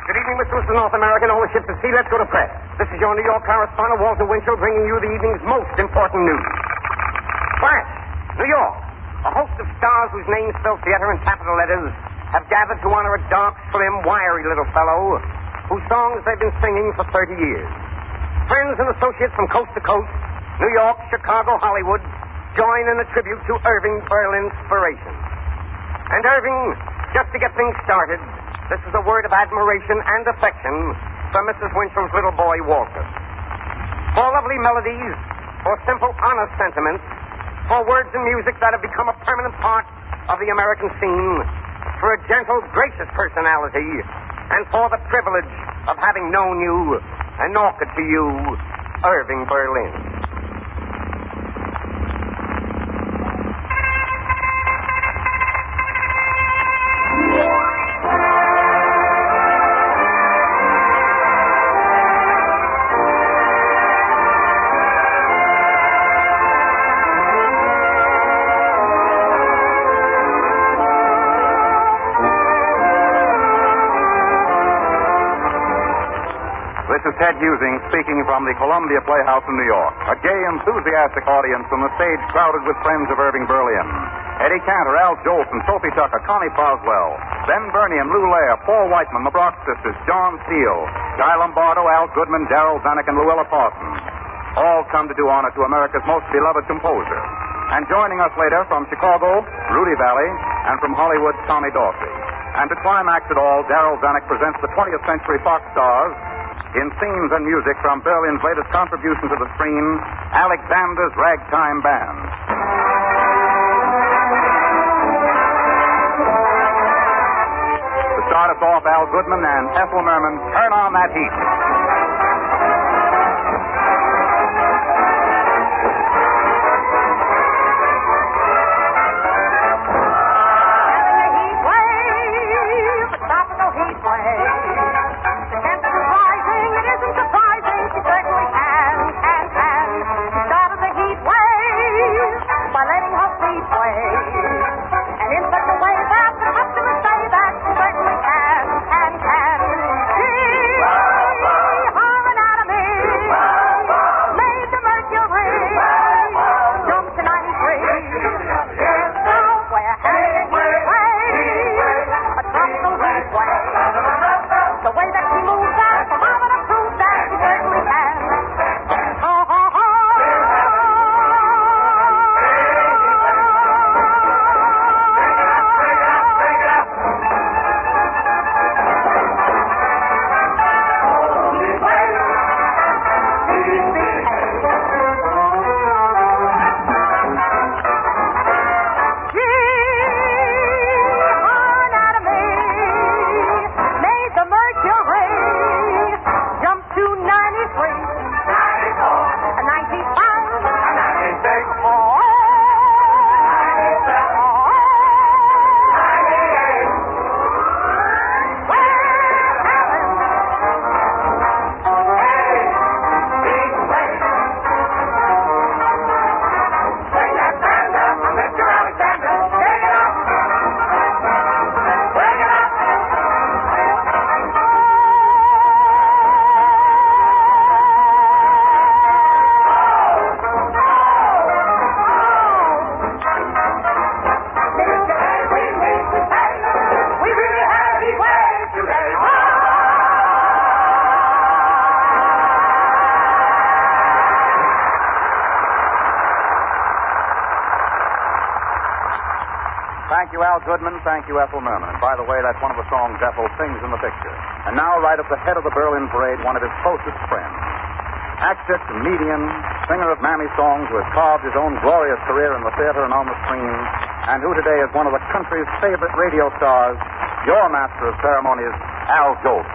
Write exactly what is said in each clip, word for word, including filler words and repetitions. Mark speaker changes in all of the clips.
Speaker 1: Good evening, Mister Mister North American, all the ships at sea. Let's go to press. This is your New York correspondent, Walter Winchell, bringing you the evening's most important news. Press, New York. A host of stars whose names spell theater in capital letters have gathered to honor a dark, slim, wiry little fellow whose songs they've been singing for thirty years. Friends and associates from coast to coast, New York, Chicago, Hollywood, join in a tribute to Irving Berlin's inspiration. And Irving, just to get things started, this is a word of admiration and affection from Missus Winchell's little boy, Walter. For lovely melodies, for simple, honest sentiments, for words and music that have become a permanent part of the American scene, for a gentle, gracious personality, and for the privilege of having known you and offered to you Irving Berlin.
Speaker 2: This is Ted Husing speaking from the Columbia Playhouse in New York. A gay, enthusiastic audience from the stage crowded with friends of Irving Berlin. Eddie Cantor, Al Jolson, Sophie Tucker, Connie Boswell, Ben Bernian, Lou Leah, Paul Whiteman, the Brock sisters, John Steele, Guy Lombardo, Al Goodman, Darrell Zanuck, and Luella Parsons. All come to do honor to America's most beloved composer. And joining us later from Chicago, Rudy Valley, and from Hollywood, Tommy Dorsey. And to climax it all, Darrell Zanuck presents the twentieth Century Fox stars in scenes and music from Berlin's latest contribution to the screen, Alexander's Ragtime Band. To start us off, Al Goodman and Ethel Merman, Turn On That Heat. Thank you, Al Goodman. Thank you, Ethel Merman. And by the way, that's one of the songs Ethel sings in the picture. And now, right at the head of the Berlin Parade, one of his closest friends. Actor, comedian, singer of Mammy songs who has carved his own glorious career in the theater and on the screen, and who today is one of the country's favorite radio stars, your master of ceremonies, Al Jolson.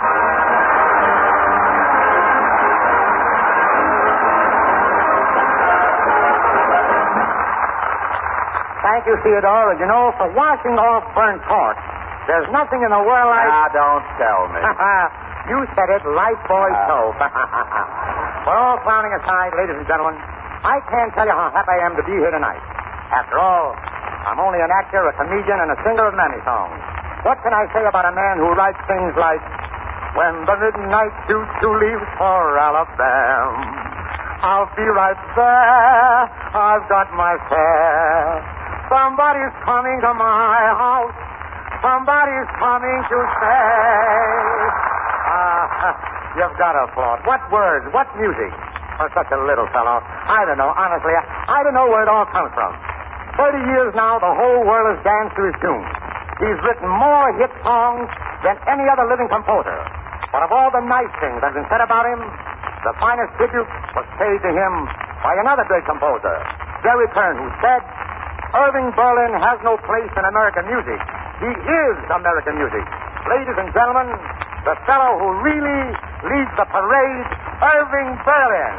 Speaker 3: Thank you, Theodore. And you know, for washing off burnt cork, there's nothing in the world like...
Speaker 2: Ah, don't tell me.
Speaker 3: You said it, light boy soap. For all clowning aside, ladies and gentlemen, I can't tell you how happy I am to be here tonight. After all, I'm only an actor, a comedian, and a singer of many songs. What can I say about a man who writes things like, when the midnight choo-choo leaves for Alabama. I'll be right there. I've got my fare. Somebody's coming to my house. Somebody's coming to say. Ah, uh, you've got to applaud. What words? What music? For such a little fellow. I don't know. Honestly, I, I don't know where it all comes from. Thirty years now, the whole world has danced to his tunes. He's written more hit songs than any other living composer. But of all the nice things that have been said about him, the finest tribute was paid to him by another great composer, Jerry Kern, who said, Irving Berlin has no place in American music. He is American music. Ladies and gentlemen, the fellow who really leads the parade, Irving Berlin.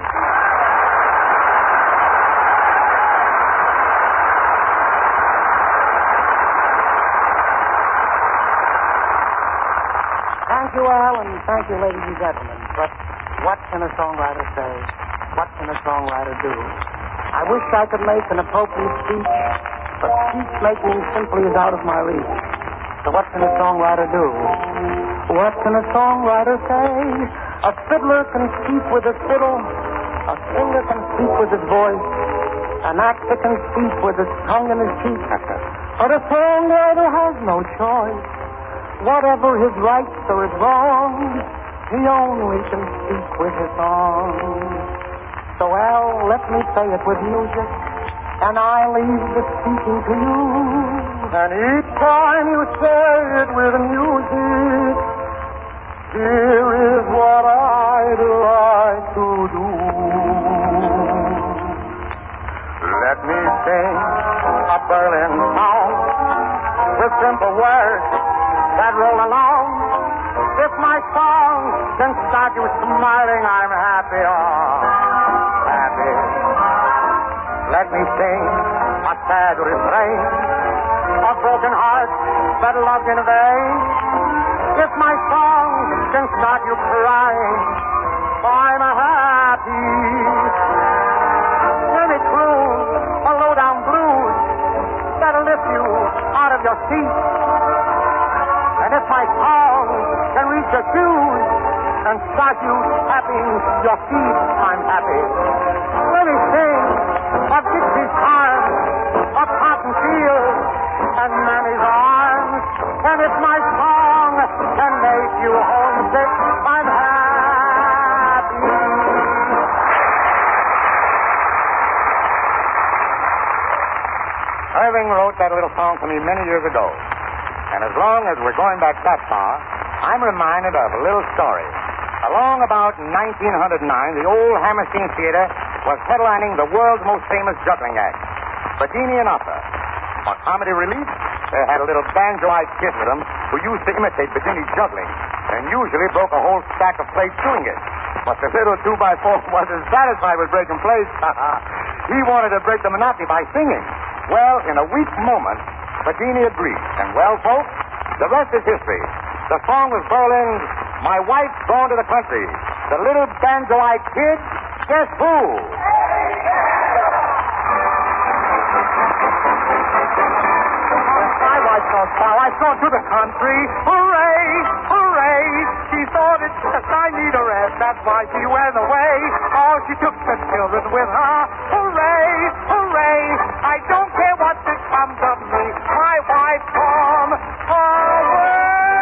Speaker 4: Thank you, Al, and thank you, ladies and gentlemen. But what can a songwriter say? What can a songwriter do? I wish I could make an appropriate speech, but speech making simply is out of my reach. So what can a songwriter do? What can a songwriter say? A fiddler can speak with his fiddle. A singer can speak with his voice. An actor can speak with his tongue in his cheek. But a songwriter has no choice. Whatever his rights or his wrongs, he only can speak with his song. So, Al, let me say it with music, and I leave the speaking to you. And each time you say it with music, here is what I'd like to do. Let me sing a Berlin song with simple words that roll along. If my song can start you smiling, I'm happy, oh, happy. Let me sing a sad refrain of broken hearts that loved in vain. If my song can start you crying, I'm happy. Let me croon a low-down blues that'll lift you out of your seat. And if my song can reach your shoes and start you tapping your feet, I'm happy. Let me sing of Dixie's arms, of cotton fields, and Mammy's arms. And if my song can make you homesick, I'm happy. Irving wrote that little song for me many years ago. And as long as we're going back that far, I'm reminded of a little story. Along about nineteen oh nine, the old Hammerstein Theater was headlining the world's most famous juggling act, Bedini and Upper. For comedy relief, they had a little banjo-eyed kid with them who used to imitate Bedini's juggling and usually broke a whole stack of plates doing it. But the little two by four wasn't satisfied with breaking plates. He wanted to break the monotony by singing. Well, in a weak moment, Bedini agreed. And, well, folks, the rest is history. The song was Berlin's My Wife's Gone to the Country. The little banjo-eyed kid, guess who? My wife's gone far. I've gone to the country. Hooray, hooray. She thought it just I need a rest. That's why she went away. Oh, she took the children with her. Hooray, hooray. I don't care what becomes of me. My wife's gone away.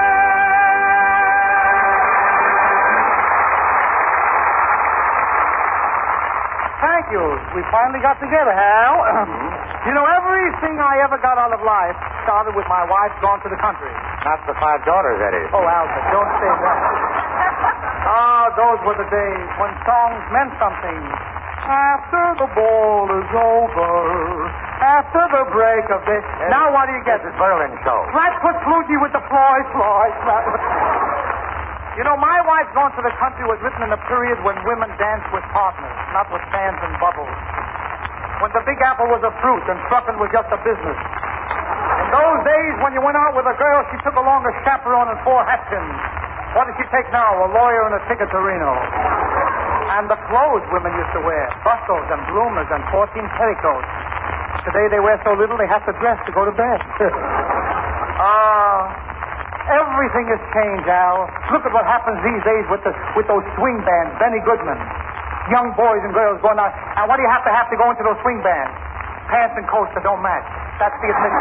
Speaker 4: Thank you. We finally got together, Hal. You know, everything I ever got out of life started with my wife gone to the country.
Speaker 3: Not the five daughters, Eddie.
Speaker 4: Oh, Albert, don't say that. Ah, those were the days when songs meant something. After the ball is over, after the break of day. Now what do you get?
Speaker 3: This is Berlin show.
Speaker 4: Let's put Flutie with the Floyd, Floyd. You know, My Wife's Gone to the Country was written in a period when women danced with partners, not with fans and bubbles. When the Big Apple was a fruit and trucking was just a business. In those days, when you went out with a girl, she took along a chaperone and four hatpins. What does she take now? A lawyer and a ticket to Reno. And the clothes women used to wear, bustles and bloomers and fourteen petticoats. Today they wear so little they have to dress to go to bed. Ah, uh, every Everything has changed, Al. Look at what happens these days with the with those swing bands, Benny Goodman. Young boys and girls going out. And what do you have to have to go into those swing bands? Pants and coats that don't match. That's the admission.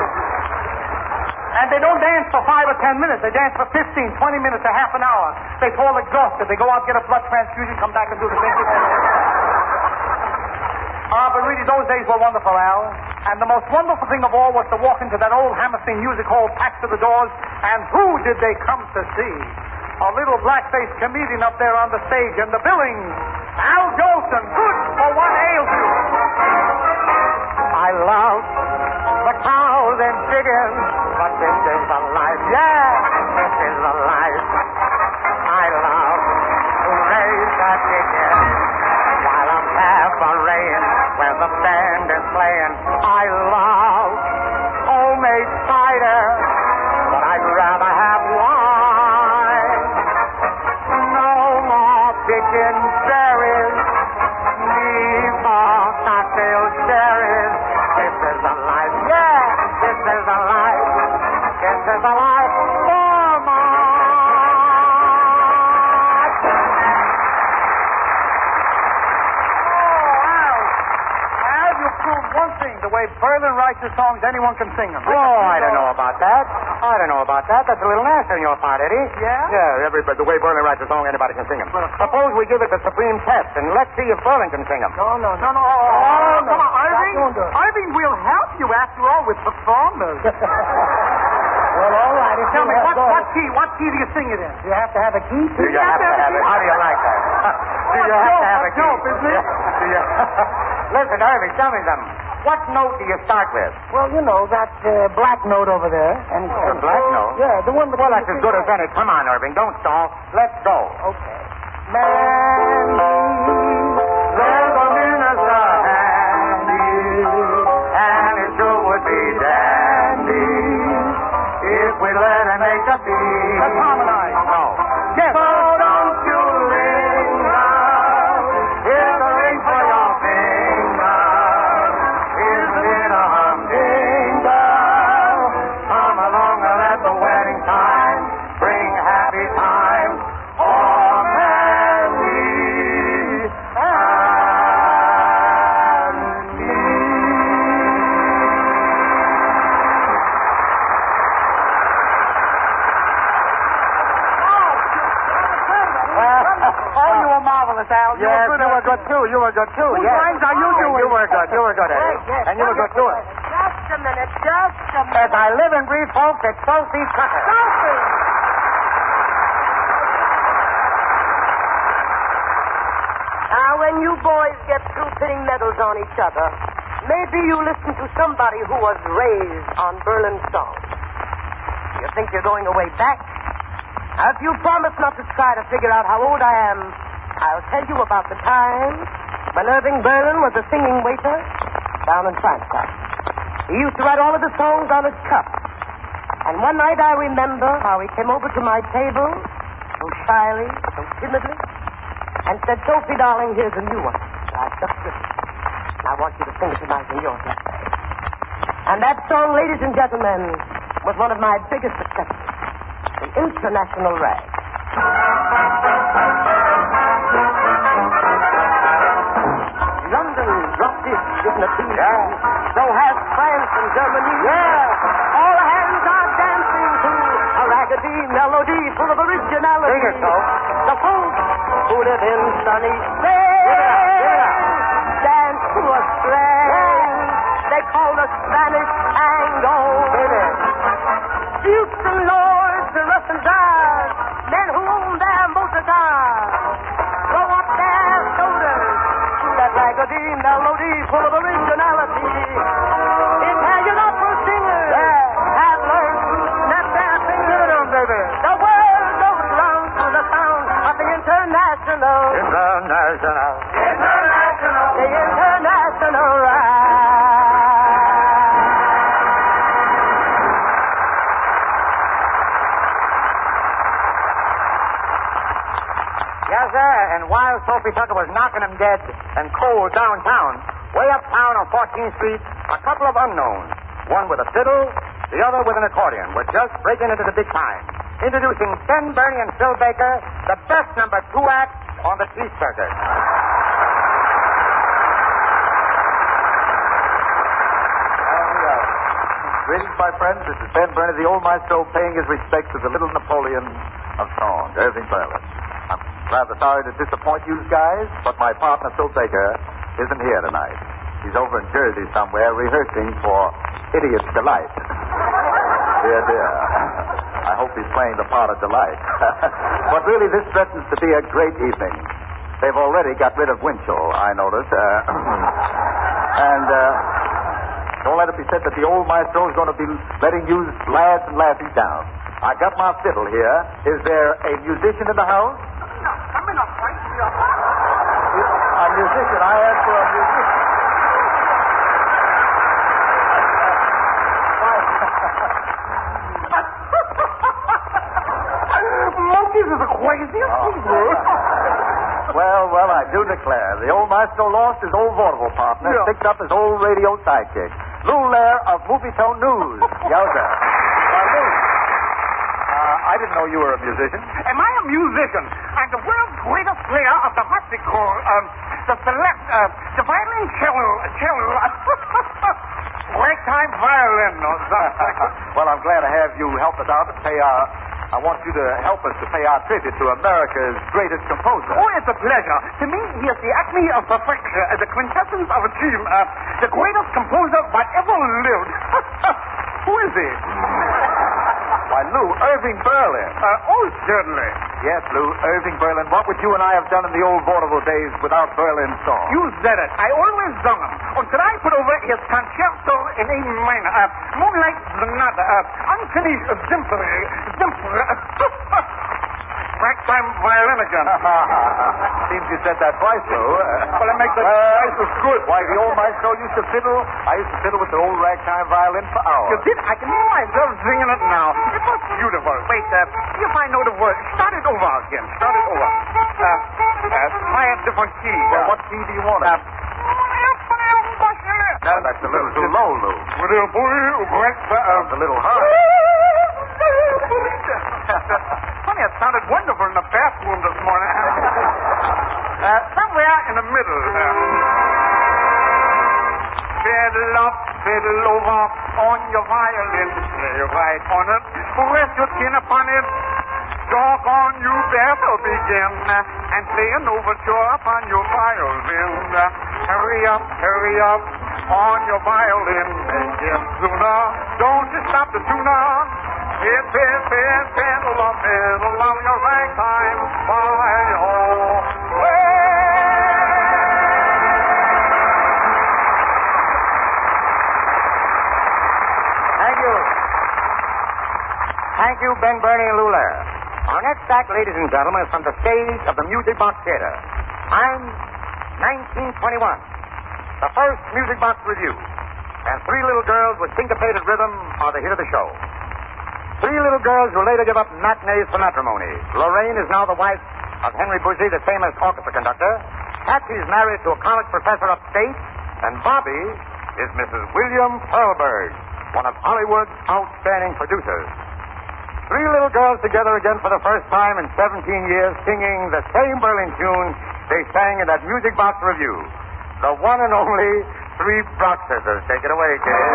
Speaker 4: And they don't dance for five or ten minutes. They dance for fifteen, twenty minutes, a half an hour. They fall exhausted. They go out, get a blood transfusion, come back and do the same thing. Ah, but really, those days were wonderful, Al. And the most wonderful thing of all was to walk into that old Hammerstein Music Hall packed to the doors. And who did they come to see? A little black-faced comedian up there on the stage, and the billing, Al Jolson. Good for what ails you. I love the cows and chickens, but this is the life. Yeah, this is the life. I love to raise the chickens while I'm cabareting where the band is playing. I love homemade cider, but I'd rather have wine. No more picking berries, leave for cocktail cherries. This is the life, yeah, this is the life. This is the life for my. One thing, the way Berlin writes his songs, anyone can sing them.
Speaker 3: Oh, I don't know about that. I don't know about that. That's a little nasty on your part, Eddie.
Speaker 4: Yeah?
Speaker 3: Yeah, everybody, the way Berlin writes a song, anybody can sing them. Suppose we give it the supreme test, and let's see if Berlin can sing them.
Speaker 4: No, no,
Speaker 1: No, no.
Speaker 4: Oh, no.
Speaker 1: Come on, Irving.
Speaker 4: That won't do it.
Speaker 1: Irving, we'll help you after all with performers.
Speaker 4: Well, all right. If
Speaker 1: Tell
Speaker 4: you
Speaker 1: me,
Speaker 4: have
Speaker 1: what,
Speaker 4: to-
Speaker 1: what key? What key do you sing it in?
Speaker 4: Do you have to have a key?
Speaker 3: Do you have to have it? How do you like that? Do you have to have a key?
Speaker 1: dope, isn't it?
Speaker 3: Do you... Listen, Irving, tell me something. What note do you start with?
Speaker 4: Well, you know, that uh, black note over there. And,
Speaker 3: The black note?
Speaker 4: Yeah, the one that...
Speaker 3: Well, that's as good as any. Come on, Irving, don't stall. Let's go.
Speaker 4: Okay. Mandy, there's a minister handy, and it sure would be dandy if we let him make a fee.
Speaker 3: Let's harmonize. No.
Speaker 4: Yes. So don't you ring out. Here's a ring for your finger. Isn't it a humdinger? Come along and at the wedding time, bring happy times for Mandy and me.
Speaker 1: Oh, you were marvelous, Al. You
Speaker 3: Yes,
Speaker 1: were good.
Speaker 3: you were good too. You were good too.
Speaker 1: Whose
Speaker 3: Yes.
Speaker 1: lines are you doing?
Speaker 3: You were good. You were good, Eddie.
Speaker 4: Yes, yes.
Speaker 3: And you were good too.
Speaker 5: Just a minute, just a minute.
Speaker 3: As I live and breathe, folks, it's Sophie Tucker.
Speaker 5: Sophie! Now, when you boys get through pitting medals on each other, maybe you listen to somebody who was raised on Berlin songs. You think you're going away back? Now, if you promise not to try to figure out how old I am, I'll tell you about the time when Irving Berlin was a singing waiter down in Frankfurt. He used to write all of the songs on his cup. And one night I remember how he came over to my table, so shyly, so timidly, and said, Sophie, darling, here's a new one. I've just written. I want you to sing it tonight in your cafe. And that song, ladies and gentlemen, was one of my biggest successes. An international rag. London dropped its dignity.
Speaker 3: Yeah.
Speaker 5: So has France and Germany.
Speaker 3: Yeah.
Speaker 5: All hands are dancing to a raggedy melody full of originality.
Speaker 3: Sing it, Soap.
Speaker 5: The folks who live in sunny
Speaker 3: Give it up, give it up.
Speaker 5: dance to a strain they call the Spanish tango. Dukes and lords and Russian czars, men who own their motor cars, throw up their shoulders to that raggedy melody full of originality. Italian opera singers have learned to snap their fingers. The world goes round to the sound of the international.
Speaker 3: International.
Speaker 5: International. The international ride.
Speaker 3: Yes, sir. And while Sophie Tucker was knocking him dead and cold downtown, way uptown on fourteenth Street, a couple of unknowns, one with a fiddle, the other with an accordion, were just breaking into the big time.
Speaker 4: introducing Ben Burney and Phil Baker, the best number two act on the Cheese Circuit.
Speaker 6: Greetings, my friends. This is Ben Burney, the old maestro, paying his respects to the little Napoleon of song, Irving Berlin. I'm rather sorry to disappoint you guys, but my partner, Phil Baker, isn't here tonight. He's over in Jersey somewhere rehearsing for Idiot's Delight. Dear, dear. I hope he's playing the part of Delight. But really, this threatens to be a great evening. They've already got rid of Winchell, I notice. Uh, and, uh... Don't let it be said that the old maestro is going to be letting you lads and lasses down. I got my fiddle here. Is there a musician in the house?
Speaker 3: Come in up, right?
Speaker 6: A musician. I asked for a musician.
Speaker 3: Monkeys is the craziest people.
Speaker 6: Well, well, I do declare. The old maestro lost his old vaudeville partner,
Speaker 3: Yeah.
Speaker 6: picked up his old radio sidekick. Lou Lair of Movie Tone News. Yowza. Why, Lou, uh, I didn't know you were a musician.
Speaker 3: Am I a musician? I'm the world's greatest player of the harpsichord, um, the select, uh, the violin cello, cello, ragtime violin, or something.
Speaker 6: Well, I'm glad to have you help us out to pay our... I want you to help us to pay our tribute to America's greatest composer.
Speaker 3: Oh, it's a pleasure. To me, he is the acme of perfection, uh, the quintessence of a team, uh, the greatest composer that ever lived. Who is he?
Speaker 6: Why, Lou, Irving Berlin.
Speaker 3: Uh, oh, certainly.
Speaker 6: Yes, Lou, Irving Berlin. What would you and I have done in the old vaudeville days without Berlin's song?
Speaker 3: You said it. I always sung him. Until I put over his concerto in A minor, uh, Moonlight Sonata, uh, unfinished uh, symphony, symphony, uh, ragtime violin again.
Speaker 6: Seems you said that twice, Lou. Uh,
Speaker 3: well, it makes it
Speaker 6: uh,
Speaker 3: twice as good.
Speaker 6: Why, the old maestro used to fiddle. I used to fiddle with the old ragtime violin for hours.
Speaker 3: You did? I can hear myself singing it now. It was beautiful. Wait, uh, see if I know the word. Start it over again. Start it over. Uh, uh, try a different key.
Speaker 6: Well,
Speaker 3: Uh,
Speaker 6: what key do you want it?
Speaker 3: uh,
Speaker 6: No, that's a little too low, Lou.
Speaker 3: Little boy, great, uh,
Speaker 6: That's a little high.
Speaker 3: Funny, it sounded wonderful in the bathroom this morning. Uh, somewhere in the middle. Uh, fiddle up, fiddle over on your violin. Play right on it. Rest your chin upon it. Talk on, you better begin. Uh, and play an overture upon your violin. Uh, hurry up, hurry up on your violin. Make it sooner. Don't you stop the tuner. Hit, hit, hit, fiddle up, fiddle on your ragtime violin.
Speaker 4: Thank you. Thank you, Ben Burney and Lou Lair. Our next act, ladies and gentlemen, is from the stage of the Music Box Theater. I'm nineteen twenty-one, the first Music Box Review. And three little girls with syncopated rhythm are the hit of the show. Three little girls who later give up matinees for matrimony. Lorraine is now the wife of Henry Buzzi, the famous orchestra conductor. Patsy's married to a college professor upstate. And Bobby is Missus William Pearlberg, one of Hollywood's outstanding producers. Three little girls together again for the first time in seventeen years, singing the same Berlin tune they sang in that Music Box Review. The one and only Three Brock Sisters. Take it away, kids.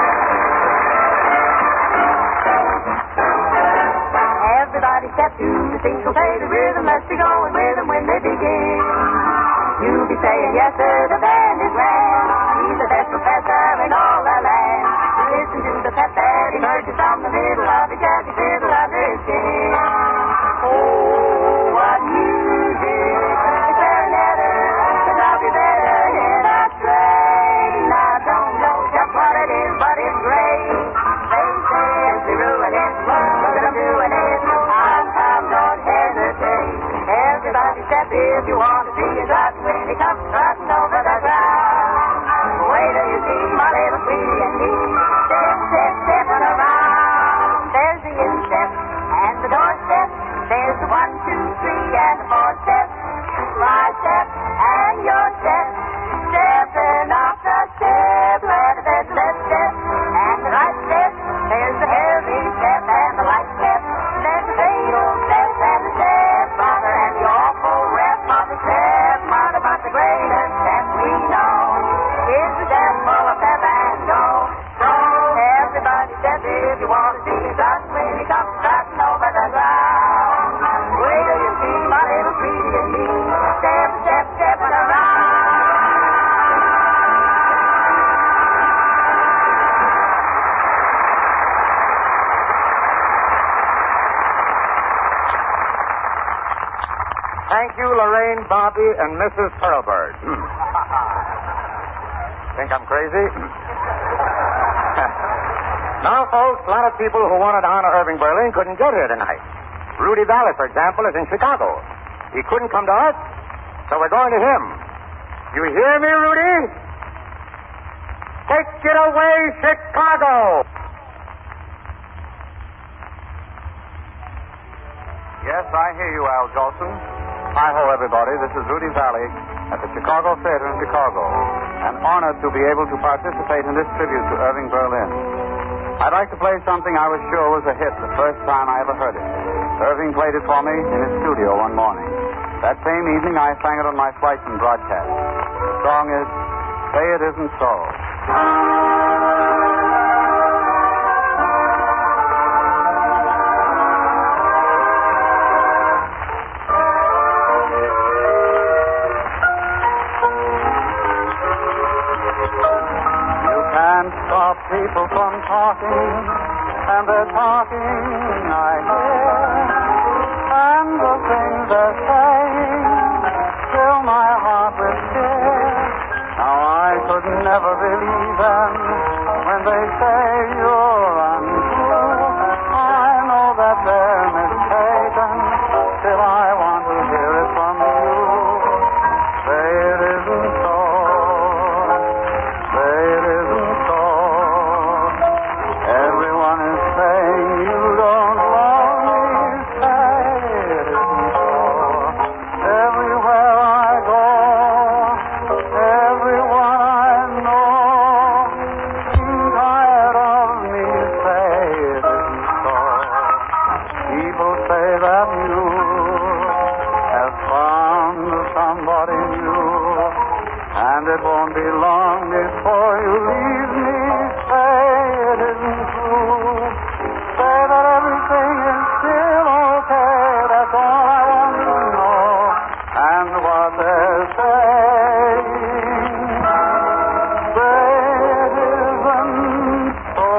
Speaker 7: Everybody step to the single play the rhythm. Let's be going with them when they begin. You'll be saying yes, sir, the band is grand. He's the best professor in all the land. Listen to the pep that emerges from the middle of the jazzy fiddle under his chin. Oh, what music! It's clarinetter, could not be better in a train. I don't know just what it is, but it's great. They say it's the ruin it, look at them doing it. On time, don't hesitate. Everybody step if you want to see it right when he comes trotting over the ground. Wait till you see my little sweetie and me. Step, step, stepping around. There's the instep and the doorstep. There's the one, two, three, and the four step. My step and your step. Stepping off the step. Left step, left step, and the right step. There's the heavy step and the light step. There's the
Speaker 3: Thank you, Lorraine, Bobby, and Missus Pearlbird. Think I'm crazy? Now, folks, a lot of people who wanted to honor Irving Berlin couldn't get here tonight. Rudy Valley, for example, is in Chicago. He couldn't come to us, so we're going to him. You hear me, Rudy? Take it away, Chicago!
Speaker 2: Yes, I hear you, Al Jolson. Hi-ho, everybody. This is Rudy Valley at the Chicago Theater in Chicago. And honored to be able to participate in this tribute to Irving Berlin. I'd like to play something I was sure was a hit the first time I ever heard it. Irving played it for me in his studio one morning. That same evening, I sang it on my flights and broadcast. The song is Say It Isn't So. Stop people from talking, and they're talking, I hear, and the things they're saying fill my heart with fear. Now I could never believe them when they say you're untrue. I know that they're mistaken, still I want to hear it from you. Say it isn't so. Say it isn't so. Everyone is saying you don't love me. Say it isn't so. Everywhere I go, everyone I know seems tired of me. Say it isn't so. People say that you have found somebody new, and it won't be long before you leave me. Say it isn't true. Say that everything is still okay. That's all I want to know. And what they're saying, say it isn't so.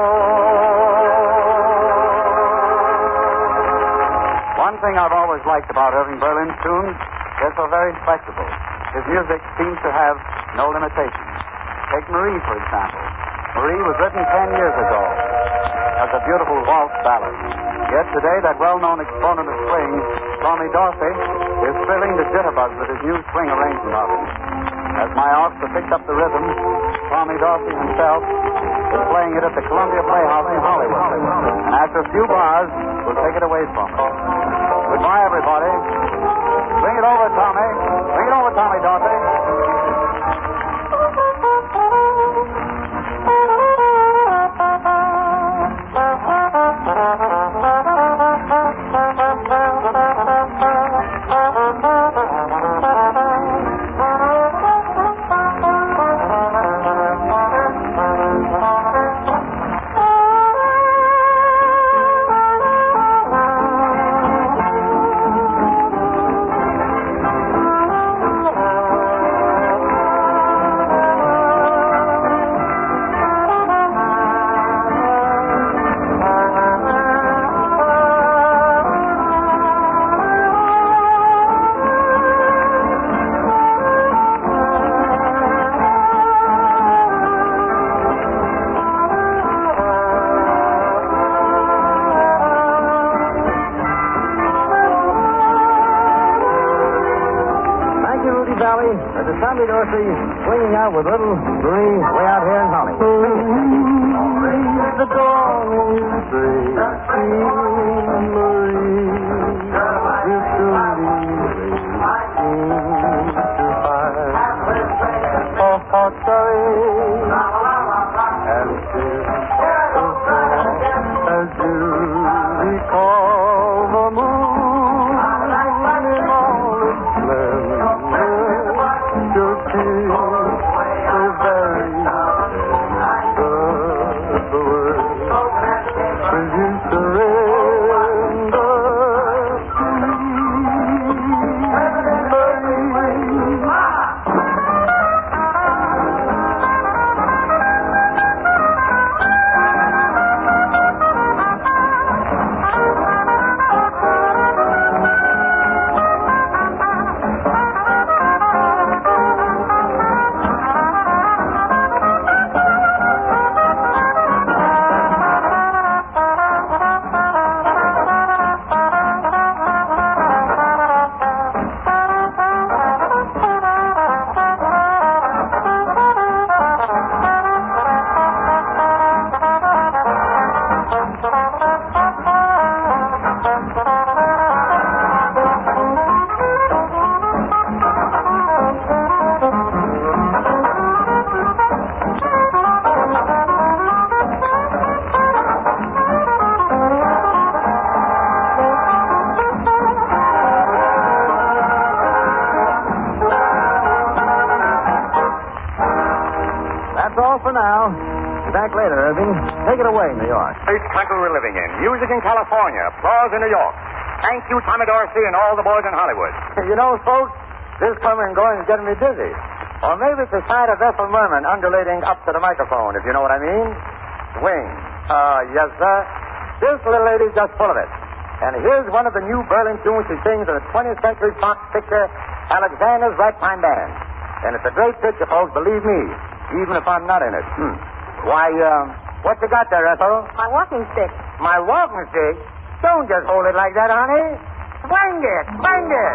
Speaker 2: One thing I've always liked about Irving Berlin's tunes, they're so very flexible. His music seems to have no limitations. Take Marie, for example. Marie was written ten years ago as a beautiful waltz ballad. Yet today, that well-known exponent of swing, Tommy Dorsey, is thrilling the jitterbugs with his new swing arrangement of it. As my orchestra picked up the rhythm, Tommy Dorsey himself is playing it at the Columbia Playhouse in Hollywood. And after a few bars, we'll take it away from us. Goodbye, everybody. Bring it over, Tommy. Bring it over, Tommy Dorsey.
Speaker 8: This is Tommy Dorsey swinging out with little Marie way out here in Hollywood.
Speaker 3: The dawn is breaking, Marie. You soon be to find a hot story and kiss so fast as you recall the moon in all its splendor. Your kiss is very tender. The word will you surrender
Speaker 8: now. Be back later, Irving. Take it away, New York.
Speaker 1: Great country we're living in. Music in California. Applause in New York. Thank you, Tommy Dorsey, and all the boys in Hollywood.
Speaker 3: You know, folks, this coming and going is getting me dizzy. Or maybe it's the sight of Ethel Merman undulating up to the microphone, if you know what I mean. Swing. Ah, uh, yes, sir. This little lady's just full of it. And here's one of the new Berlin tunes she sings in the twentieth Century Fox picture, Alexander's Ragtime Band. And it's a great picture, folks, believe me, even if I'm not in it. Hmm. Why, uh, what you got there, Ethel?
Speaker 5: My walking stick.
Speaker 3: My walking stick? Don't just hold it like that, honey. Swing it, swing it.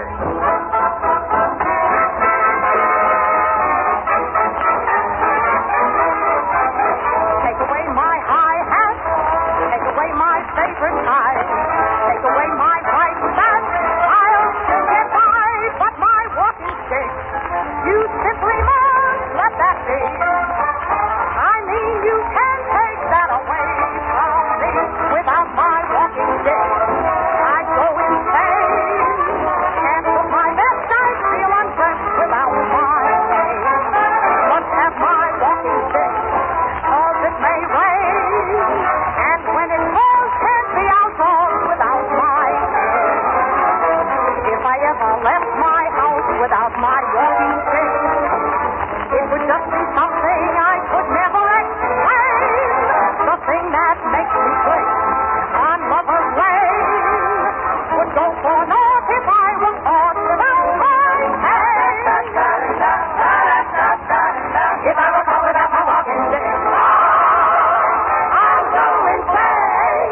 Speaker 7: Take away my high hat. Take away my favorite tie. Take away my bright bat. I'll still get by, but my walking stick, you simply must let that be. I mean, you can't take that away from me. Without my walking stick, I'd go insane. Can't put my best, I'd feel undressed without my aid. Must have my walking stick, cause it may rain. And when it falls, can't be outdoors without my aid. If I ever left my house without my walking stick, it would just be something I could never explain. The thing that makes me click on Lover's Lane would go for naught if I were caught without my cane. If I were caught without my walking stick, I'd go insane.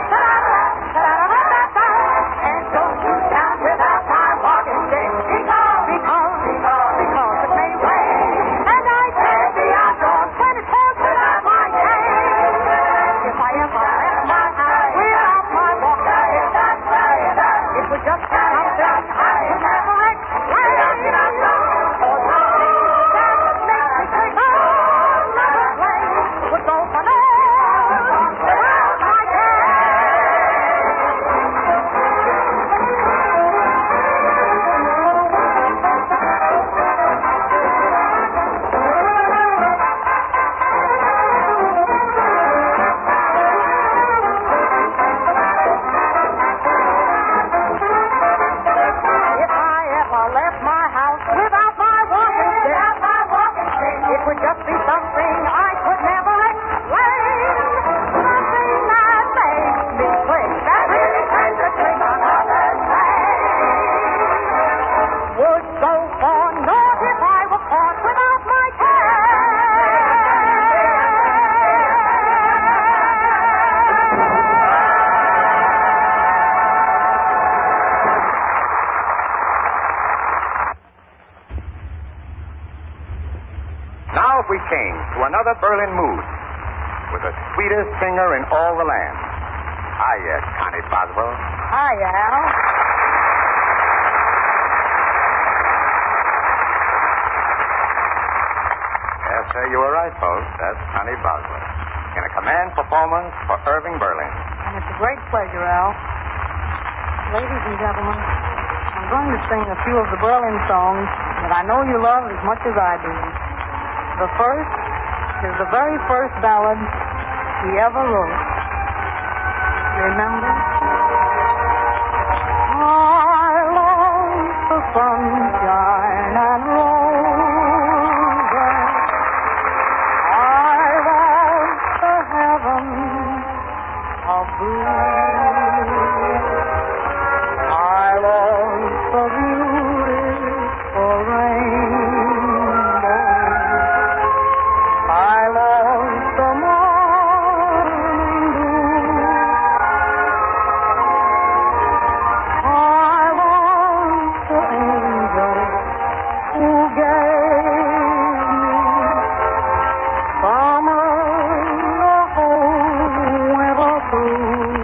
Speaker 7: And don't you down without my walking stick. Because, because, because, because it may rain. And I can't be outdoors when it falls without my cane. If I ever left my house without my walking stick, it would just be something I could never explain. Or something that makes me think of Lover's Lane would go for naught without my If I ever left my house without my walking stick, it would just be something I could never explain. Something that makes me click, that really turns a trick on Lover's Lane. Would go for naught if I were caught without my
Speaker 1: Now we change to another Berlin mood with the sweetest singer in all the land. Ah, yes, Connie Boswell.
Speaker 5: Hi, Al.
Speaker 1: Yes, sir, you were right, folks. That's Connie Boswell in a command performance for Irving Berlin.
Speaker 5: And it's a great pleasure, Al. Ladies and gentlemen, I'm going to sing a few of the Berlin songs that I know you love as much as I do. The first is the very first ballad he ever wrote. Remember? I long for sunshine and roses. I want the heaven of blue. I want the beautiful rainbow. I want the morning dew. I want the angel who gave me summer the whole winter through.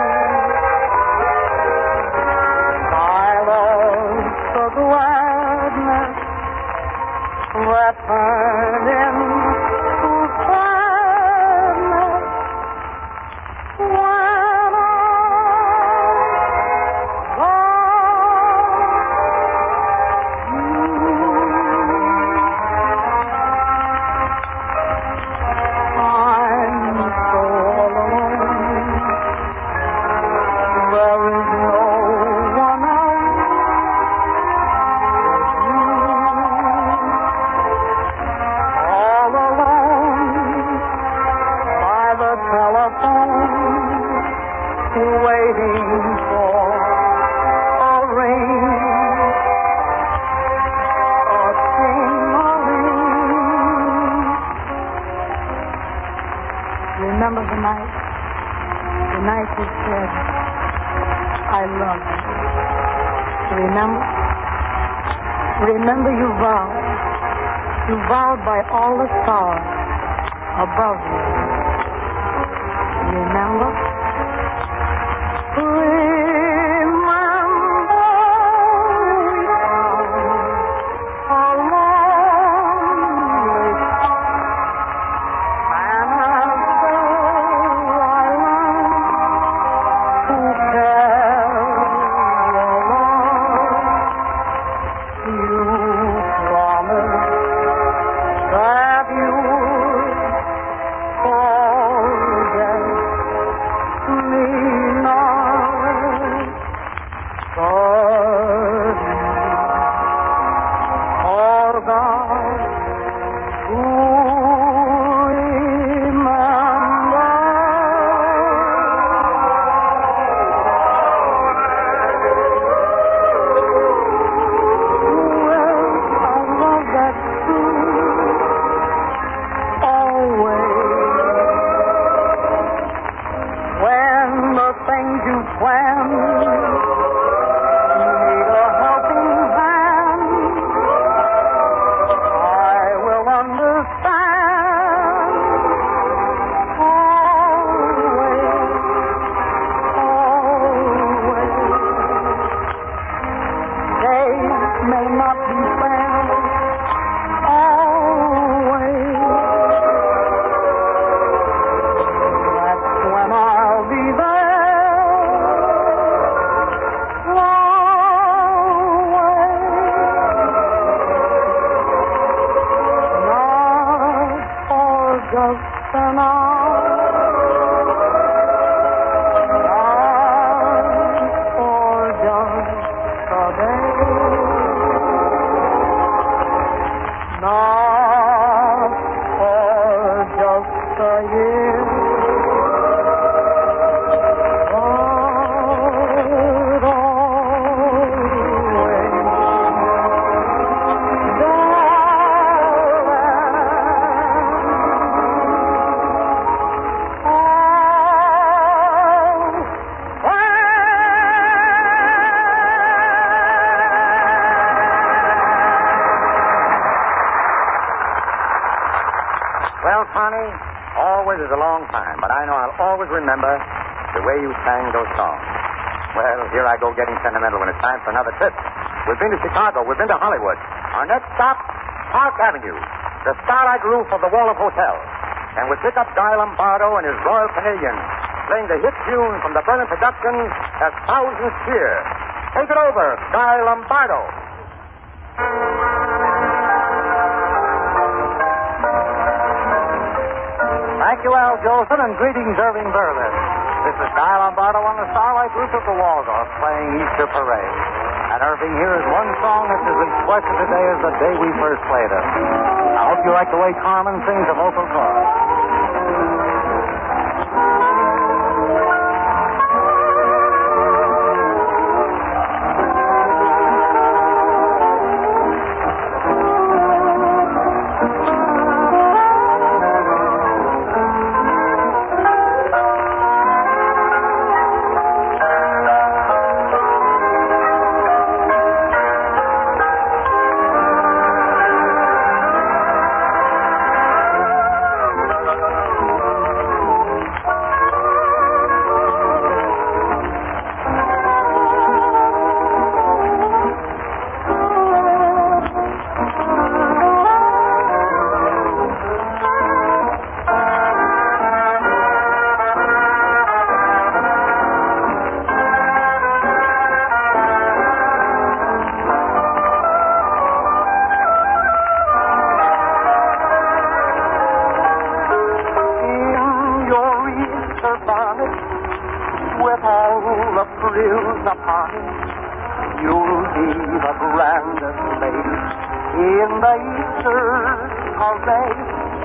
Speaker 5: I want the gladness that turned into sadness when I loved you.
Speaker 9: Remember? Remember you vowed. You vowed by all the stars above you. Remember? Remember we found a lonely spot, and as though I learned to carry along, you promised that you would forget me not. But for God who things you plan need a helping hand, I will understand. Always, always. Days may not be fair, always. That's when I'll be there. Just an hour, not for just a day, not for just a year, but always.
Speaker 3: Well, Connie, always is a long time, but I know I'll always remember the way you sang those songs. Well, here I go getting sentimental when it's time for another trip. We've been to Chicago. We've been to Hollywood. Our next stop, Park Avenue, the starlight roof of the Waldorf Hotel. And we'll pick up Guy Lombardo and his Royal Canadians, playing the hit tune from the Berlin production, A Thousand Cheer. Take it over, Guy Lombardo. Thank you, Al Jolson, and greetings, Irving Berlin. This is Guy Lombardo on the starlight roof of the Waldorf playing Easter Parade. And Irving, here is one song that's as requested today as the day we first played it. I hope you like the way Carmen sings the vocal chorus.
Speaker 10: With all the frills upon it, you'll be the grandest lady in the Easter parade.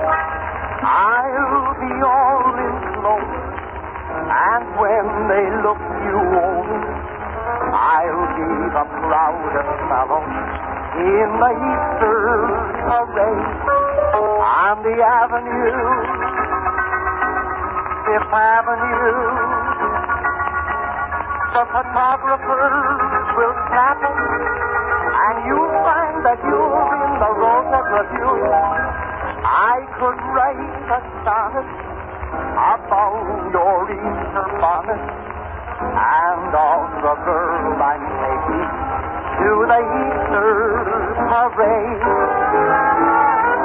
Speaker 10: I'll be all in clothes, and when they look you over, I'll be the proudest fellow in the Easter parade. On the avenue, Fifth Avenue, the photographers will snap, and you'll find that you're in the Rosettes Review. I could write a sonnet about your Easter bonnet and of the girl I'm taking to the Easter parade.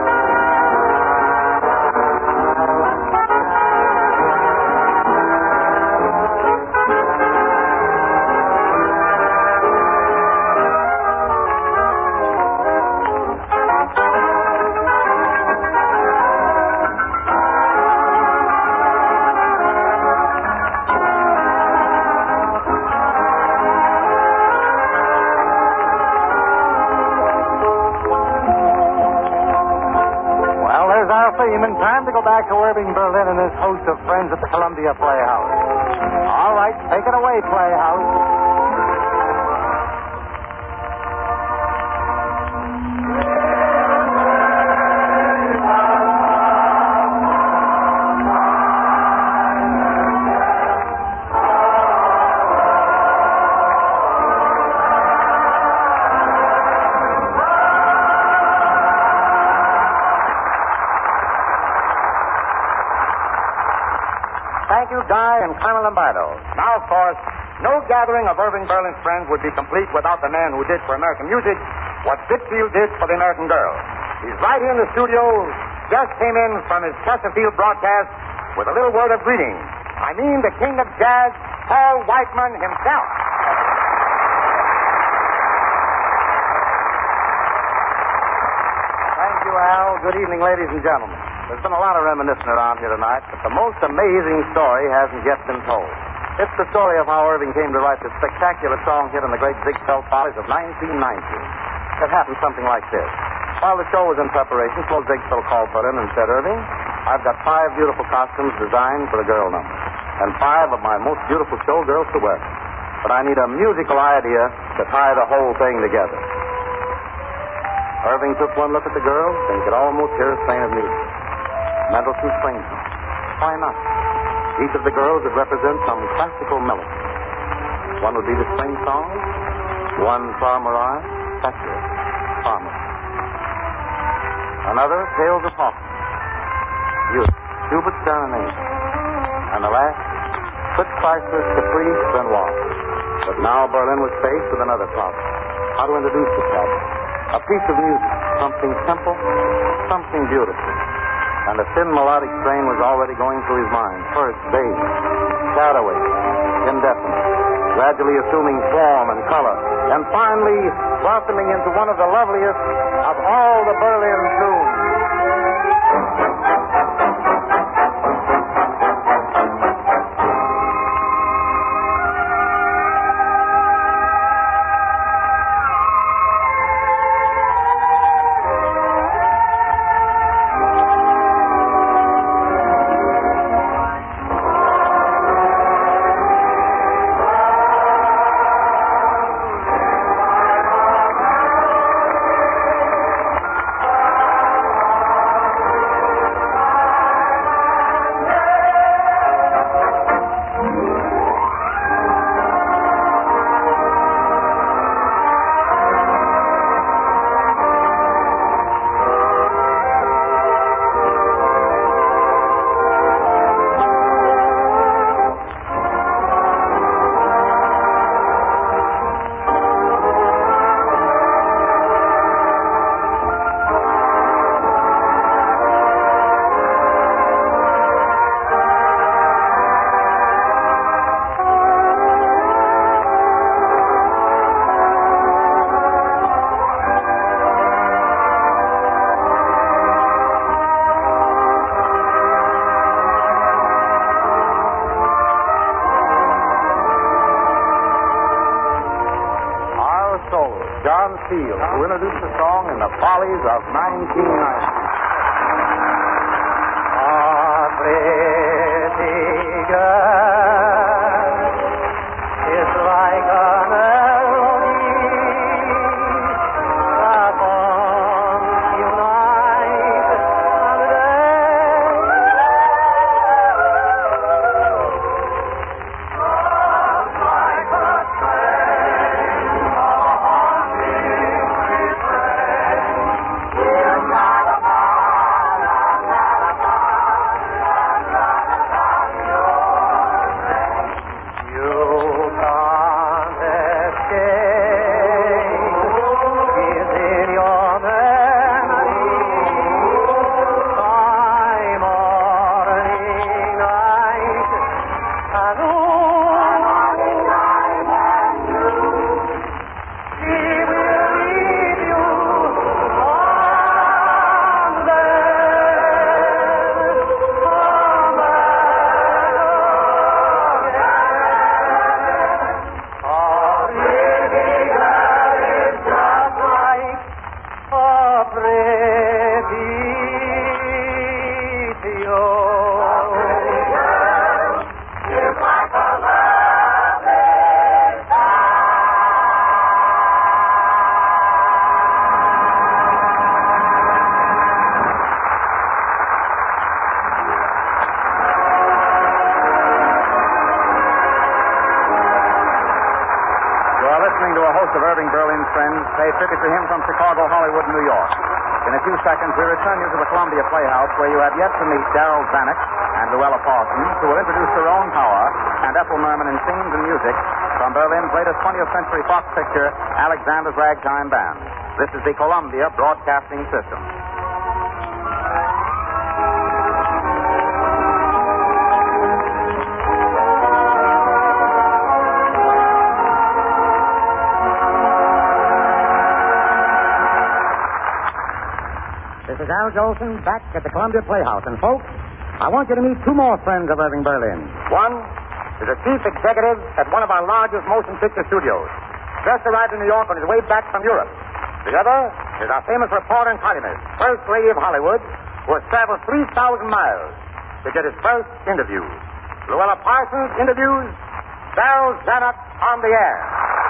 Speaker 3: In time to go back to Irving Berlin and his host of friends at the Columbia Playhouse. All right, take it away, Playhouse. Thank you, Guy and Colonel Lombardo. Now, of course, no gathering of Irving Berlin's friends would be complete without the man who did for American music what Whitfield did for the American girl. He's right here in the studio, just came in from his Chesterfield broadcast with a little word of greeting. I mean the king of jazz, Paul Whiteman himself. Thank you, Al. Good evening, ladies and gentlemen. There's been a lot of reminiscing around here tonight, but the most amazing story hasn't yet been told. It's the story of how Irving came to write the spectacular song hit in the great Ziegfeld Follies of nineteen nineteen. It happened something like this. While the show was in preparation, Flo Ziegfeld called Berlin and said, Irving, I've got five beautiful costumes designed for a girl number, and five of my most beautiful showgirls to wear. But I need a musical idea to tie the whole thing together. Irving took one look at the girl, and he could almost hear a strain of music. Mendelssohn's Swing Song. Why not? Each of the girls would represent some classical melody. One would be the Swing Song, one Farmer I, that's it, Farmer. Another, Tales of Hawkins, Youth, Schubert Serenade. And the last, Fritz Kreisler's Caprice Renoir. But now Berlin was faced with another problem. How to introduce the problem. A piece of music, something simple, something beautiful. And a thin melodic strain was already going through his mind. First, vague, shadowy, indefinite, gradually assuming form and color, and finally blossoming into one of the loveliest of all the Berlin tunes. John Field, who introduced the song in the Follies of nineteen ninety. Ah, pretty girl is like a melody that bonds you night and day. Just like a train
Speaker 2: Irving Berlin's friends pay tribute to him from Chicago, Hollywood, and New York. In a few seconds, we return you to the Columbia Playhouse, where you have yet to meet Darrell Zanuck and Luella Parsons, who will introduce Tyrone Power and Ethel Merman in scenes and music from Berlin's latest twentieth century Fox picture, Alexander's Ragtime Band. This is the Columbia Broadcasting System.
Speaker 8: This is Al Jolson back at the Columbia Playhouse. And, folks, I want you to meet two more friends of Irving Berlin. One is a chief executive at one of our largest motion picture studios. Just arrived in New York on his way back from Europe. The other is our famous reporter and columnist, First Lady of Hollywood, who has traveled three thousand miles to get his first interview. Luella Parsons interviews Darrell Zanuck on the air.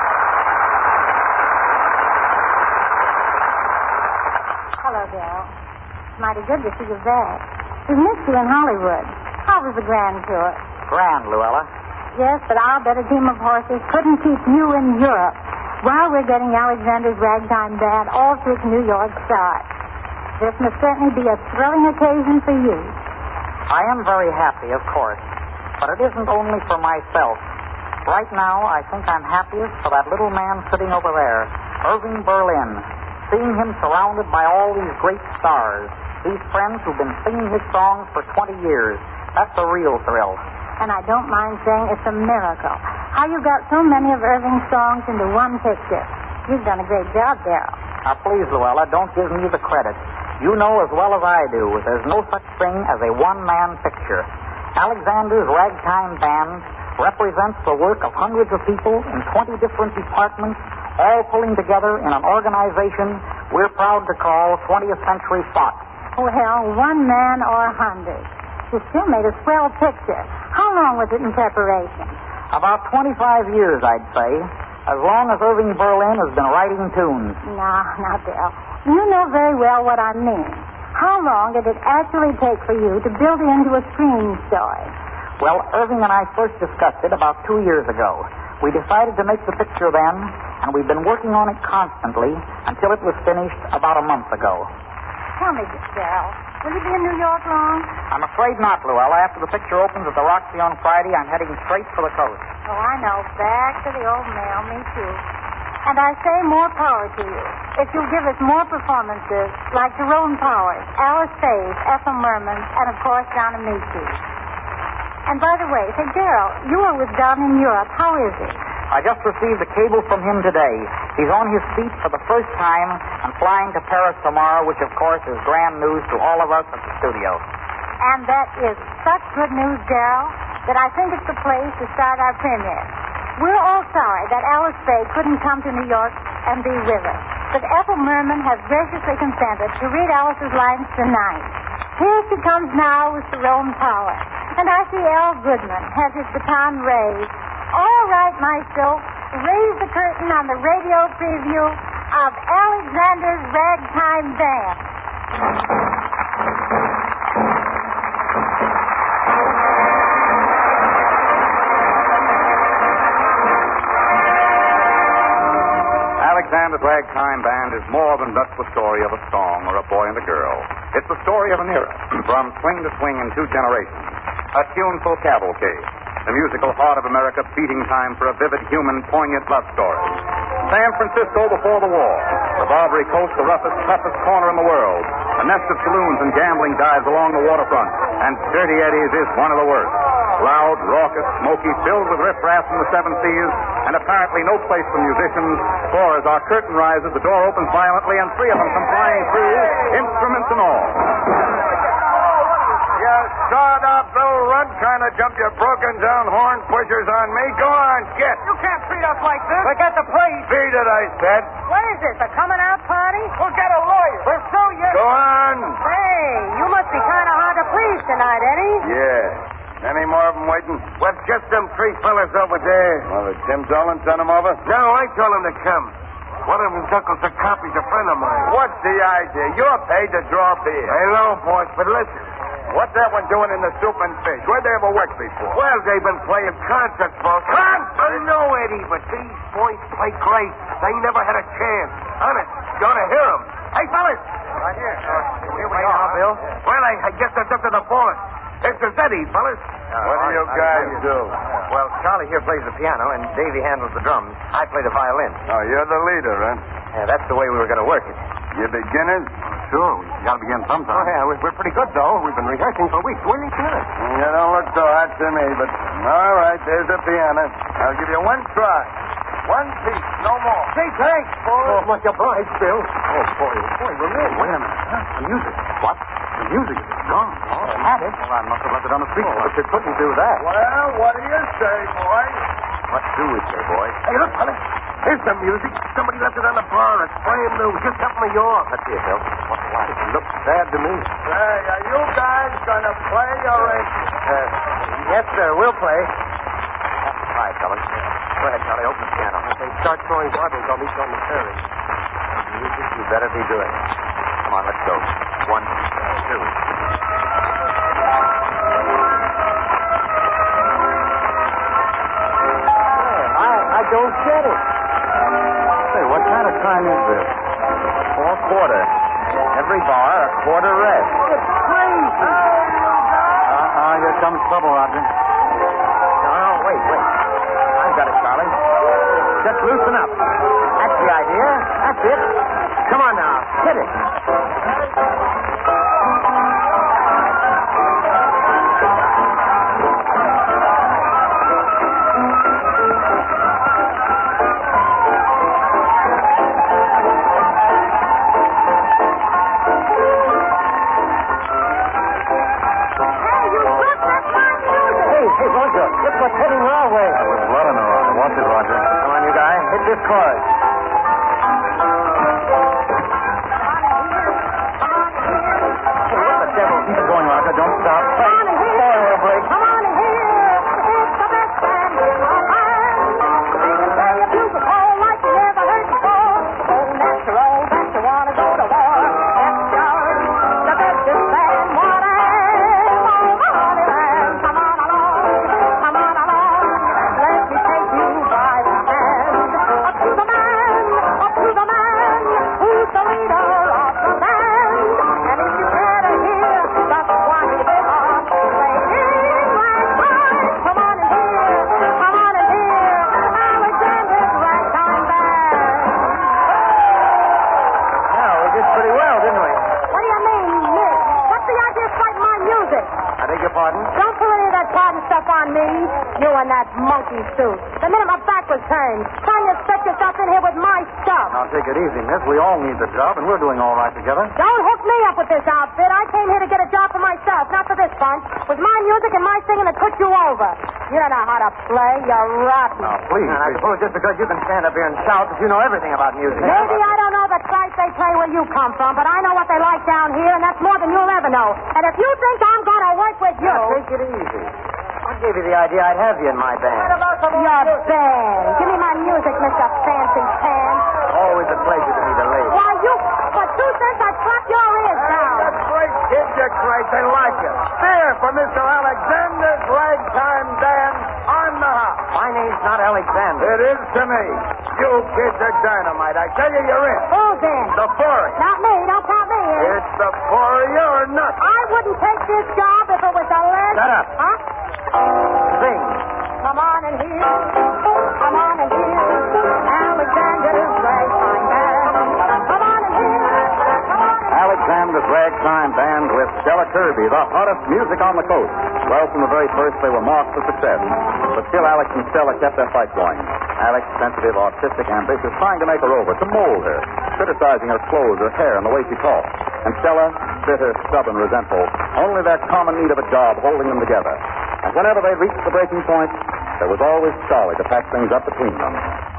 Speaker 9: Hello, Darrell. Mighty good to see you back. We missed you in Hollywood. How was the grand tour?
Speaker 4: Grand, Luella.
Speaker 9: Yes, but I'll bet a team of horses couldn't keep you in Europe while we're getting Alexander's Ragtime Band all to its New York start. This must certainly be a thrilling occasion for you.
Speaker 4: I am very happy, of course, but it isn't only for myself. Right now, I think I'm happiest for that little man sitting over there, Irving Berlin. Seeing him surrounded by all these great stars, these friends who've been singing his songs for twenty years, that's a real thrill.
Speaker 9: And I don't mind saying it's a miracle. How you got so many of Irving's songs into one picture. You've done a great job, Darrell.
Speaker 4: Now, please, Luella, don't give me the credit. You know as well as I do, there's no such thing as a one-man picture. Alexander's Ragtime Band represents the work of hundreds of people in twenty different departments, all pulling together in an organization we're proud to call twentieth Century Fox.
Speaker 9: Well, one man or a hundred. You still made a swell picture. How long was it in preparation?
Speaker 4: About twenty-five years, I'd say. As long as Irving Berlin has been writing tunes.
Speaker 9: Now, now, Bill, you know very well what I mean. How long did it actually take for you to build it into a screen story?
Speaker 4: Well, Irving and I first discussed it about two years ago. We decided to make the picture then, and we've been working on it constantly until it was finished about a month ago.
Speaker 9: Tell me, Darrell, will you be in New York long?
Speaker 4: I'm afraid not, Luella. After the picture opens at the Roxy on Friday, I'm heading straight for the coast.
Speaker 9: Oh, I know. Back to the old mill. Me too. And I say more power to you. If you'll give us more performances like Tyrone Powers, Alice Faye, Ethel Merman, and, of course, Don Amici. And by the way, say, Darrell, you were with Don in Europe. How is he?
Speaker 4: I just received a cable from him today. He's on his feet for the first time and flying to Paris tomorrow, which, of course, is grand news to all of us at the studio.
Speaker 9: And that is such good news, Darrell, that I think it's the place to start our premiere. We're all sorry that Alice Faye couldn't come to New York and be with us, but Ethel Merman has graciously consented to read Alice's lines tonight. Here she comes now with Tyrone Power. And I see Al Goodman has his baton raised. All right, Maestro, raise the curtain on the radio preview of Alexander's Ragtime Band.
Speaker 2: Alexander's Ragtime Band is more than just the story of a song or a boy and a girl. It's the story of an era, from swing to swing in two generations. A tuneful cavalcade. The musical heart of America beating time for a vivid, human, poignant love story. San Francisco before the war. The Barbary Coast, the roughest, toughest corner in the world. A nest of saloons and gambling dives along the waterfront. And Dirty Eddie's is one of the worst. Loud, raucous, smoky, filled with riffraff from the seven seas, and apparently no place for musicians. For as our curtain rises, the door opens violently, and three of them come flying through, instruments and all.
Speaker 3: You sawed-off little runt trying to jump your broken-down horn pushers on me. Go on, get.
Speaker 5: You can't treat us like this.
Speaker 3: Forget the place. Beat it, I said.
Speaker 5: What is this, a coming-out party?
Speaker 3: We'll get a lawyer.
Speaker 5: We'll sue you.
Speaker 3: Go on.
Speaker 5: Hey, you must be kind of hard to please tonight, Eddie.
Speaker 3: Yeah. Any more of them waiting? Well, just them three fellas over there. Well, did Tim Dolan send them over? No, I told him to come. One of them's Uncle Zacapi's a friend of mine. What's the idea? You're paid to draw beer. I know, boss, but listen. What's that one doing in the soup and fish? Where'd they ever work before?
Speaker 1: Well, they've been playing concerts for us.
Speaker 3: Concerts?
Speaker 1: I know, Eddie, but these boys play great. They never had a chance. Honest, you ought to hear them. Hey, fellas.
Speaker 3: Right here.
Speaker 1: Here we are, Bill. Well, I, I guess that's up to the boss. It's Eddie, fellas.
Speaker 3: What do you guys do?
Speaker 1: Well, Charlie here plays the piano, and Davey handles the drums. I play the violin.
Speaker 3: Oh, you're the leader, huh?
Speaker 1: Yeah, that's the way we were going to work it.
Speaker 3: You beginners?
Speaker 1: Sure, we got to begin sometime. Oh, yeah, we're, we're pretty good, though. We've been rehearsing for weeks. When you finish?
Speaker 3: You don't look so hot to me, but all right, there's the piano. I'll give you one try. One piece, no more.
Speaker 1: Say, thanks, boy. Oh, much obliged, Bill. Oh, boy, boy, we're in.
Speaker 8: Wait a minute. Huh? The music. What? The music is gone.
Speaker 1: Oh, I had it.
Speaker 8: Well, I must have left it on the street.
Speaker 1: Oh, but you couldn't do that.
Speaker 3: Well, what do you say, boy?
Speaker 1: What do we say, boy? Hey, look, fellas. Here's some music. Somebody left it on the bar. It's brand new. Just up from New York. Let's see it, Bill. What's the matter? It looks sad to me.
Speaker 3: Say, are you guys going to play or ain't you?
Speaker 1: Uh, yes, sir. We'll play. All right, fellas. Go ahead, Charlie. Open the piano. If they start throwing marbles, I'll meet you on the terrace. Music, you better be doing. Come on, let's go. One, two. I don't get it.
Speaker 8: Say, what kind of time is this?
Speaker 1: Four quarter. Every bar, a quarter rest. It's crazy.
Speaker 8: Uh-uh, here comes trouble, Roger.
Speaker 1: No, no, wait, wait. I've got it, Charlie. Just loosen up. That's the idea. That's it. Come on now. Hit it. What's heading our way?
Speaker 8: That was blood in the water. Watch it, Roger.
Speaker 1: Come on, you guy. Hit this chorus. What the devil?
Speaker 8: Keep going, Roger. Don't stop.
Speaker 9: Come on in here.
Speaker 1: Boy, will break.
Speaker 9: Come on in here. It's the best band in the land. They can play a beautiful like you never heard before. So natural that you want to go to war. That's yours. The bestest band. What a Honey Land. Come on along. Come on along. Let me take you by the hand. Up to the man. Up to the man. Who's the leader of the band. And if you care to hear just what he did on playing ragtime, come on in here. Come on in here. Alexander's Ragtime Band.
Speaker 1: Yeah, we did pretty well, didn't we?
Speaker 9: What do you mean, Nick? What's the idea of fighting my music?
Speaker 1: I beg your pardon?
Speaker 9: Don't put any of that pardon stuff on me. You and that monkey suit. The minute my back was turned, trying to stick yourself in here with my stuff.
Speaker 8: Now, take it easy, miss. We all need the job, and we're doing all right together.
Speaker 9: Don't hook me up with this outfit. I came here to get a job for myself, not for this bunch. With my music and my singing that put you over. You don't know how to play. You're rotten.
Speaker 8: Now, please.
Speaker 1: And I suppose just because you can stand up here and shout that you know everything about music.
Speaker 9: Maybe I don't know the tripe they play where you come from, but I know what they like down here, and that's more than you'll ever know. And if you think I'm going to work with you...
Speaker 1: Now, take it easy. I gave you the idea I'd have you in my band.
Speaker 9: You're bad. Give me my music, Mister Fancy Pants.
Speaker 1: Always a pleasure to meet a lady.
Speaker 9: Why, you... For two cents, I'd clap your ears down.
Speaker 3: That's great, kid. You're great. They like you. There for Mister Alexander's Ragtime Band on the house.
Speaker 1: My name's not Alexander.
Speaker 3: It is to me. You kids are dynamite. I tell you, you're in.
Speaker 9: Who's in?
Speaker 3: The four of you.
Speaker 9: Not me. Don't count me in.
Speaker 3: It's the four of you or nothing.
Speaker 9: I wouldn't take this job if it was the last...
Speaker 1: Shut up.
Speaker 9: Huh?
Speaker 1: Sing.
Speaker 9: Come on in here. Come on in here. Alexander's Ragtime Band. Come on in here. Come on in here.
Speaker 2: Alexander's Ragtime Band with Stella Kirby, the hottest music on the coast. Well, from the very first, they were marked for success. But still, Alex and Stella kept their fight going. Alex, sensitive, artistic, ambitious, trying to make her over, to mold her, criticizing her clothes, her hair, and the way she talked. And Stella, bitter, stubborn, resentful, only their common need of a job holding them together. And whenever they reached the breaking point, there was always Charlie to patch things up between them.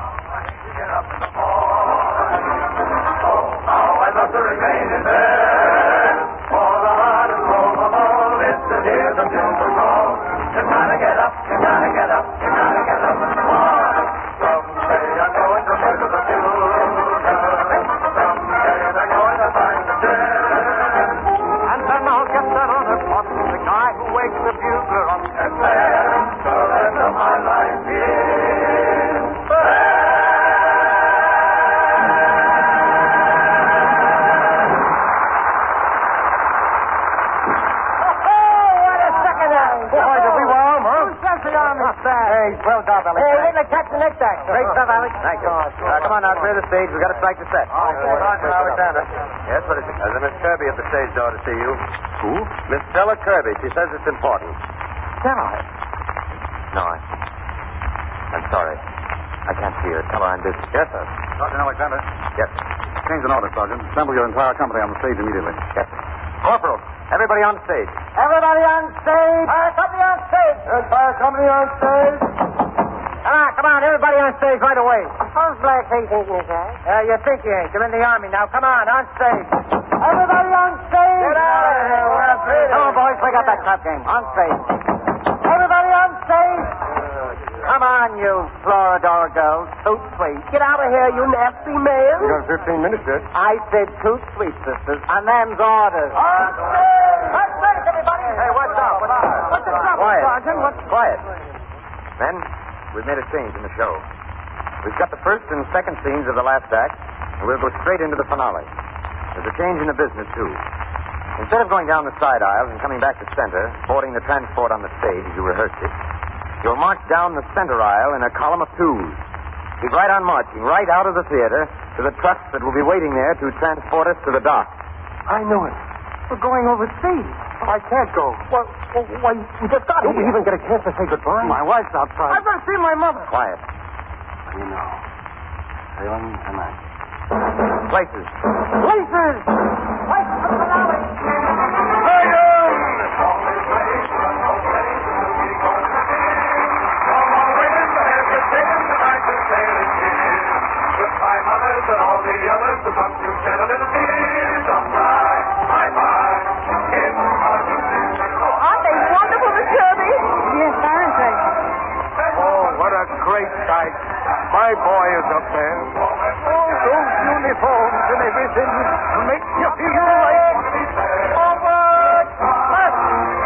Speaker 3: I'd love to remain in bed. For the heart and soul of all, it's the dear the silver call. You gotta get up, you gotta get up, you gotta get up. Someday I'm going to live with the children. Someday they're going to find the dead.
Speaker 10: And then I'll get that other button
Speaker 4: the next act.
Speaker 8: Great stuff, Alex. Thank you. Uh, come on now, clear the stage. We've got to strike the set.
Speaker 6: Oh, Sergeant Alexander.
Speaker 3: Yes, what is it?
Speaker 6: There's a Miss Kirby at the stage door to see you.
Speaker 3: Who?
Speaker 6: Miss Stella Kirby. She says it's important.
Speaker 3: Stella.
Speaker 6: No, I... I'm sorry. I can't see her. Tell her I'm busy.
Speaker 2: Yes, sir. Sergeant Alexander.
Speaker 6: Yes.
Speaker 2: Change an order, Sergeant. Assemble your entire company on the stage immediately.
Speaker 6: Yes. Corporal, everybody on stage.
Speaker 4: Everybody on stage. Fire company on stage.
Speaker 3: Fire company on stage.
Speaker 4: Come on, come on, everybody on stage right away.
Speaker 5: How's Blackface thinking, sir?
Speaker 4: Uh, you think you ain't. You're in the Army now. Come on, on stage. Everybody on stage.
Speaker 3: Get out of here. We're not ready.
Speaker 4: Come on, boys. Wake up that crap game. On stage. Everybody on stage. Come on, you Floridor girls. Toot sweet.
Speaker 5: Get out of here, you nasty man.
Speaker 3: You got fifteen minutes yet.
Speaker 4: I said toot sweet, sisters. And them's orders.
Speaker 3: On stage.
Speaker 4: On stage, everybody.
Speaker 6: Hey, what's up? What's up?
Speaker 4: What's the trouble,
Speaker 6: Quiet.
Speaker 4: Sergeant? What's...
Speaker 6: Quiet. Men, we've made a change in the show. We've got the first and second scenes of the last act, and we'll go straight into the finale. There's a change in the business, too. Instead of going down the side aisles and coming back to center, boarding the transport on the stage as you rehearsed it, you'll march down the center aisle in a column of twos. Keep right on marching, right out of the theater to the trucks that will be waiting there to transport us to the dock.
Speaker 3: I know it. We're going overseas. I can't go. Well, well why, we just got here. Don't we even get a chance to say goodbye? My wife's outside.
Speaker 4: I've got to see my mother.
Speaker 6: Quiet.
Speaker 3: You know, sailing tonight.
Speaker 6: Places.
Speaker 4: Places. Places for the finale.
Speaker 5: Aren't they wonderful, Miss Kirby?
Speaker 4: Yes, aren't they?
Speaker 3: Oh, what a great sight. My boy is up there. Oh, those uniforms and everything make you feel like... Forward! Left!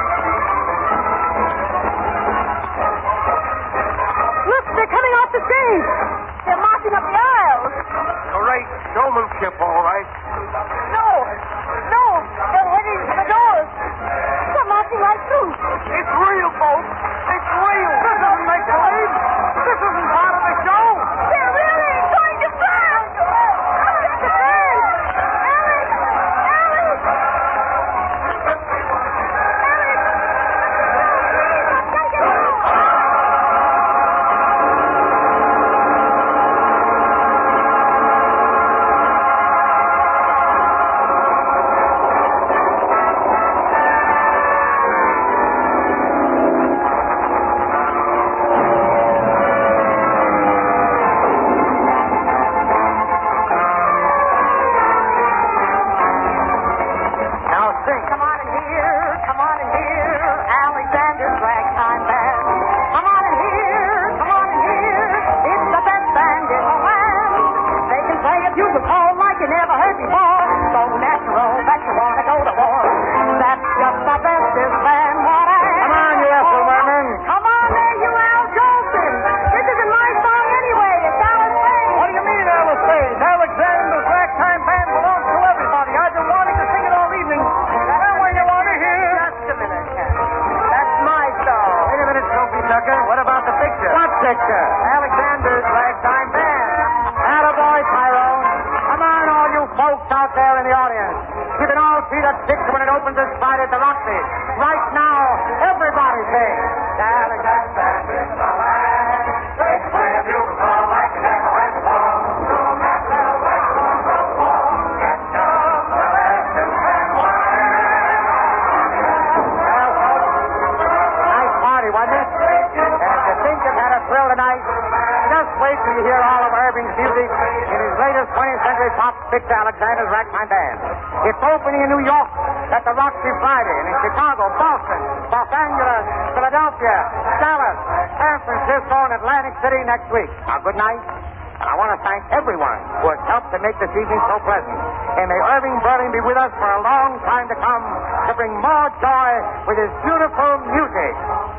Speaker 5: Look, they're coming off the stage. They're marching up the aisles.
Speaker 3: Great showmanship, all right.
Speaker 5: No, no, they're heading for the doors. They're marching right through.
Speaker 3: It's real, folks. It's real. This isn't make-believe. This isn't part of the show.
Speaker 5: They're really going to burn. Alex, the band. Alex, Alex.
Speaker 4: Now sing.
Speaker 5: Come on in here, come on in here, Alexander's ragtime band. Come on in here, come on in here, it's the best band in the land. They can play a bugle call like you never heard before. So natural that you want to go to war. That's just the bestest band what I
Speaker 4: Come on, you Esselmerman.
Speaker 5: Come on there, you Al Jolson. This isn't my song anyway, it's Alice Faye.
Speaker 3: What do you mean, Alice Faye? Alexander's ragtime band belongs to everybody. I've been wanting to sing it all evening. That way you want to hear.
Speaker 5: Just a minute, Ken. That's my song.
Speaker 4: Wait a minute, Sophie Tucker. What about the picture? What picture? Alexander's ragtime band. Attaboy, Tyrone. Come on, all you folks out there in the audience. You can all see that picture when it opens this Friday at the Roxy. Right now, everybody sing. Alexander's the land. They play a bugle call like you never heard before. No matter where you want to go, it's just the bestest band Well, folks, nice party, wasn't it? And if you think you've had a thrill tonight, just wait till you hear all of Irving's music in his latest twentieth century pop picture, Alexander's Ragtime Band. It's opening in New York at the Roxy Friday, and in Chicago, Boston, Los Angeles, Philadelphia, Dallas, San Francisco, and Atlantic City next week. Now, good night. And I want to thank everyone who has helped to make this evening so pleasant. And may Irving Berlin be with us for a long time to come to bring more joy with his beautiful music.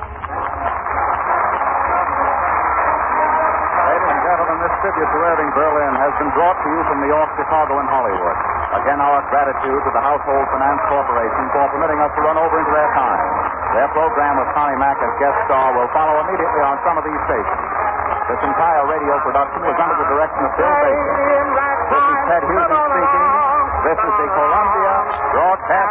Speaker 2: Ladies and gentlemen, this tribute to Irving Berlin has been brought to you from New York, Chicago, and Hollywood. Again, our gratitude to the Household Finance Corporation for permitting us to run over into their time. Their program with Connie Mack as guest star will follow immediately on some of these stations. This entire radio production was under the direction of Bill Baker. This is Ted Hughes speaking. This is the Columbia Broadcast